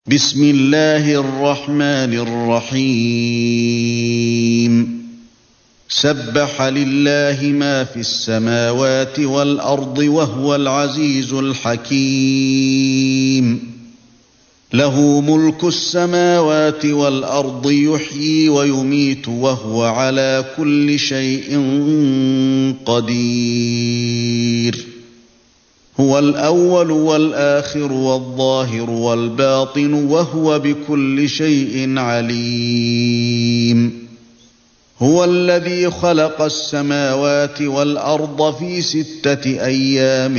بسم الله الرحمن الرحيم سبح لله ما في السماوات والأرض وهو العزيز الحكيم له ملك السماوات والأرض يحيي ويميت وهو على كل شيء قدير هو الأول والآخر والظاهر والباطن وهو بكل شيء عليم هو الذي خلق السماوات والأرض في 6 أيام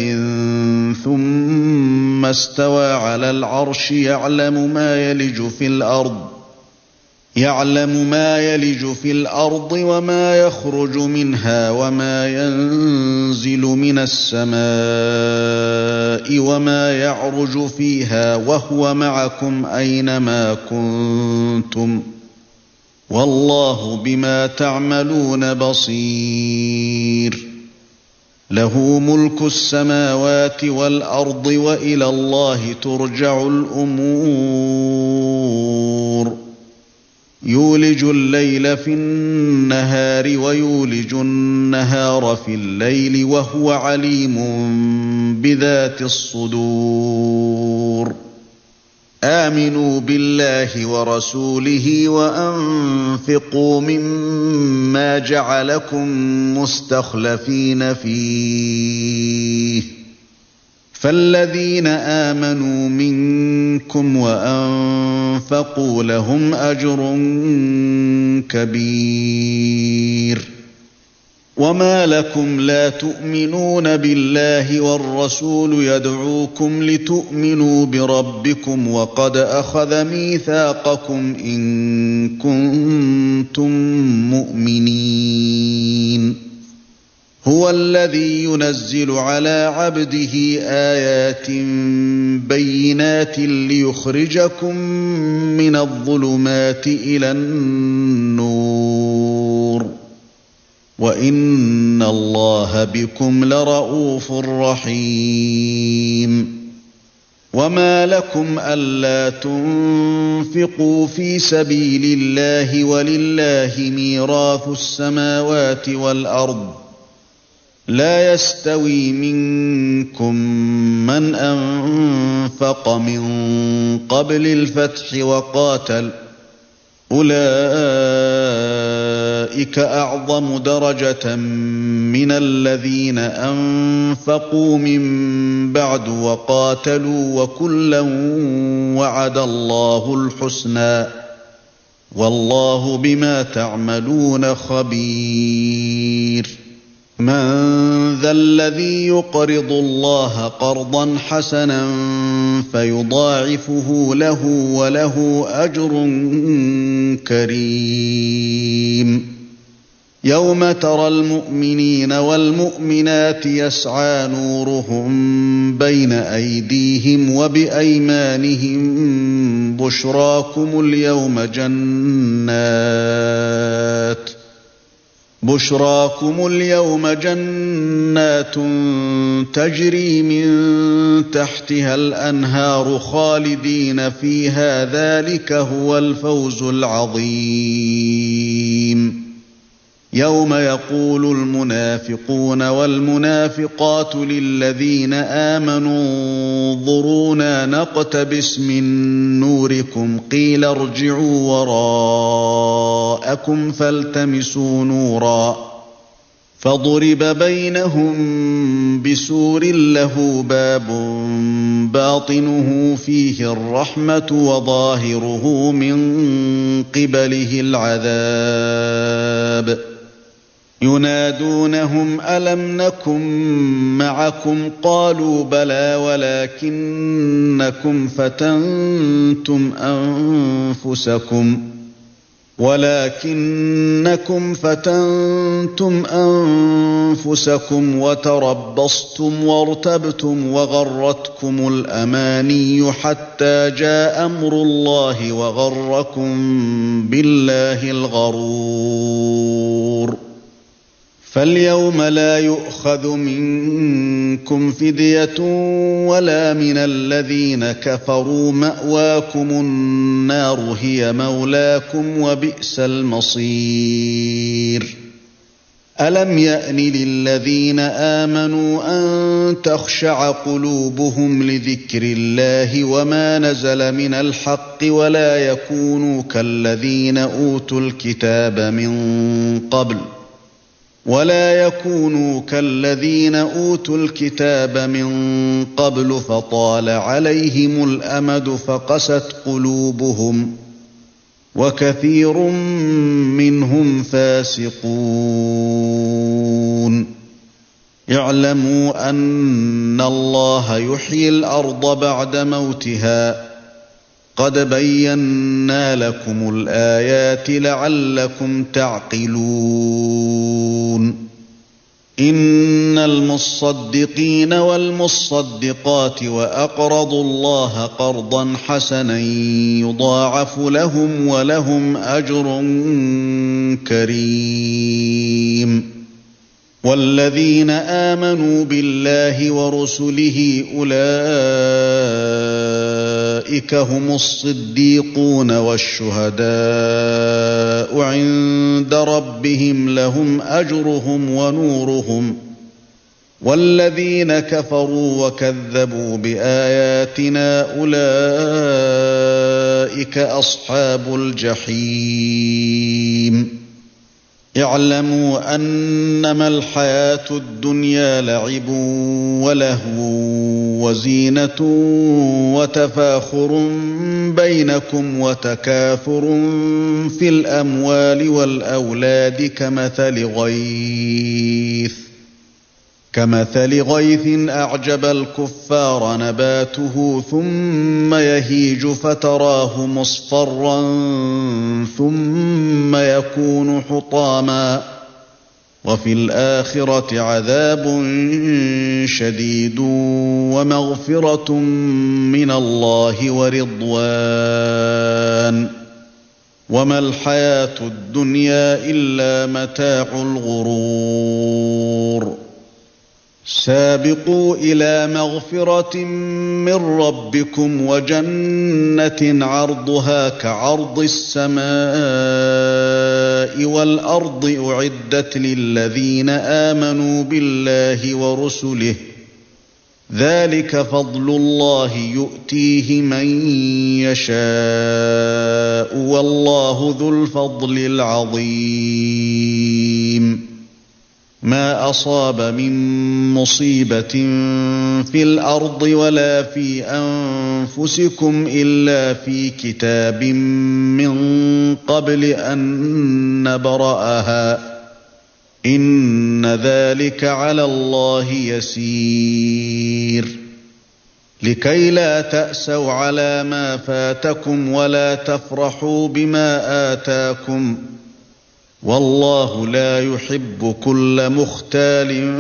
ثم استوى على العرش يعلم ما يلج في الأرض وما يخرج منها وما ينزل من السماء وما يعرج فيها وهو معكم أينما كنتم والله بما تعملون بصير له ملك السماوات والأرض وإلى الله ترجع الأمور يولج الليل في النهار ويولج النهار في الليل وهو عليم بذات الصدور آمنوا بالله ورسوله وأنفقوا مما جعلكم مستخلفين فيه فالذين آمنوا منكم وأنفقوا لهم أجر كبير وما لكم لا تؤمنون بالله والرسول يدعوكم لتؤمنوا بربكم وقد أخذ ميثاقكم إن كنتم مؤمنين هو الذي ينزل على عبده آيات بينات ليخرجكم من الظلمات إلى النور وإن الله بكم لرءوف رحيم وما لكم ألا تنفقوا في سبيل الله ولله ميراث السماوات والأرض لا يستوي منكم من أنفق من قبل الفتح وقاتل أولئك أعظم درجة من الذين أنفقوا من بعد وقاتلوا وكلا وعد الله الحسنى والله بما تعملون خبير من ذا الذي يقرض الله قرضا حسنا فيضاعفه له وله أجر كريم يوم ترى المؤمنين والمؤمنات يسعى نورهم بين أيديهم وبأيمانهم بشراكم اليوم جنات تجري من تحتها الأنهار خالدين فيها ذلك هو الفوز العظيم يوم يقول المنافقون والمنافقات للذين آمنوا انظرونا نقتبس من نوركم قيل ارجعوا وراءكم فالتمسوا نورا فضرب بينهم بسور له باب باطنه فيه الرحمة وظاهره من قبله العذاب ينادونهم ألم نكن معكم قالوا بلى ولكنكم فتنتم أنفسكم وتربصتم وارتبتم وغرتكم الأماني حتى جاء أمر الله وغركم بالله الغرور فاليوم لا يؤخذ منكم فدية ولا من الذين كفروا، مأواكم النار هي مولاكم وبئس المصير. ألم يأن للذين آمنوا أن تخشع قلوبهم لذكر الله وما نزل من الحق ولا يكونوا كالذين أوتوا الكتاب من قبل فطال عليهم الأمد فقست قلوبهم وكثير منهم فاسقون. اعلموا أن الله يحيي الأرض بعد موتها، قد بينا لكم الآيات لعلكم تعقلون. إن المصدقين والمصدقات وأقرضوا الله قرضا حسنا يضاعف لهم ولهم أجر كريم. والذين آمنوا بالله ورسله أولئك هم الصديقون والشهداء عند ربهم لهم أجرهم ونورهم. والذين كفروا وكذبوا بآياتنا أولئك أصحاب الجحيم. اعلموا أنما الحياة الدنيا لعب ولهو وزينة وتفاخر بينكم وتكاثر في الأموال والأولاد كمثل غيث أعجب الكفار نباته ثم يهيج فتراه مصفرا ثم يكون حطاما، وفي الآخرة عذاب شديد ومغفرة من الله ورضوان، وما الحياة الدنيا إلا متاع الغرور. سابقوا إلى مغفرة من ربكم وجنة عرضها كعرض السماء والأرض أعدت للذين آمنوا بالله ورسله، ذلك فضل الله يؤتيه من يشاء والله ذو الفضل العظيم. ما أصاب من مصيبة في الأرض ولا في أنفسكم إلا في كتاب من قبل أن نبرأها، إن ذلك على الله يسير. لكي لا تأسوا على ما فاتكم ولا تفرحوا بما آتاكم، والله لا يحب كل مختال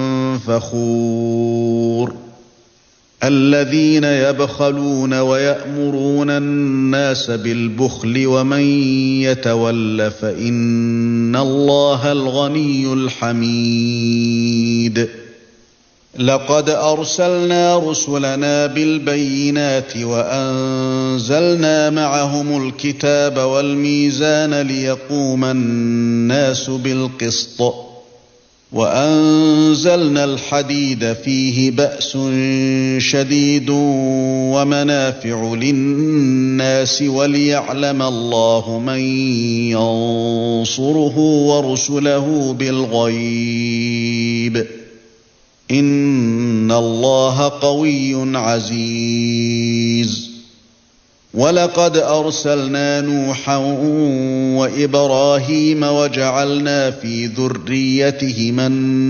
فخور. الذين يبخلون ويأمرون الناس بالبخل ومن يتول فإن الله الغني الحميد. لقد أرسلنا رسلنا بالبينات وأنزلنا معهم الكتاب والميزان ليقوم الناس بالقسط، وأنزلنا الحديد فيه بأس شديد ومنافع للناس وليعلم الله من ينصره ورسله بالغيب، إن الله قوي عزيز. ولقد أرسلنا نوحا وإبراهيم وجعلنا في ذريتهما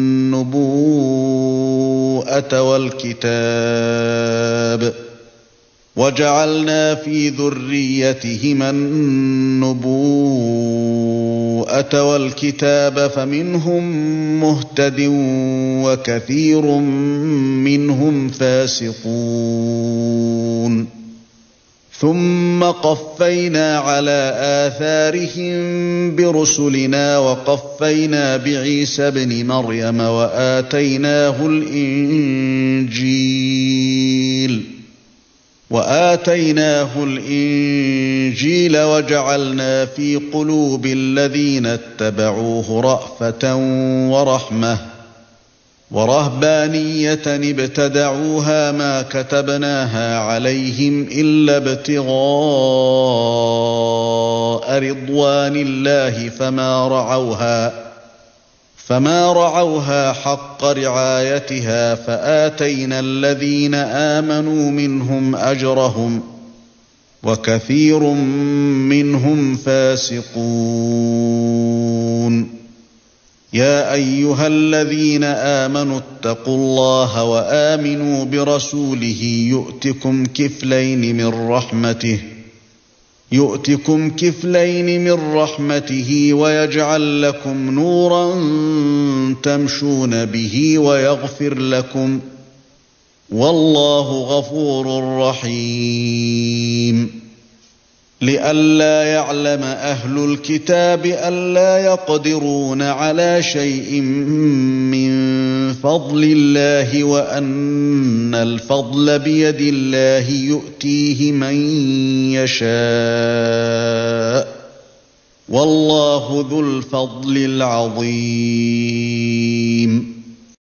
النبوءة والكتاب فمنهم مهتد وكثير منهم فاسقون. ثم قفينا على آثارهم برسلنا وقفينا بعيسى ابن مريم وآتيناه الإنجيل وجعلنا في قلوب الذين اتبعوه رأفة ورهبانية ابتدعوها ما كتبناها عليهم إلا ابتغاء رضوان الله فما رعوها حق رعايتها فآتينا الذين آمنوا منهم أجرهم وكثير منهم فاسقون. يا أيها الذين آمنوا اتقوا الله وآمنوا برسوله يؤتكم كفلين من رحمته ويجعل لكم نورا تمشون به ويغفر لكم والله غفور رحيم. لئلا يعلم أهل الكتاب ألا يقدرون على شيء من فضل الله وأن الفضل بيد الله يؤتيه من يشاء والله ذو الفضل العظيم.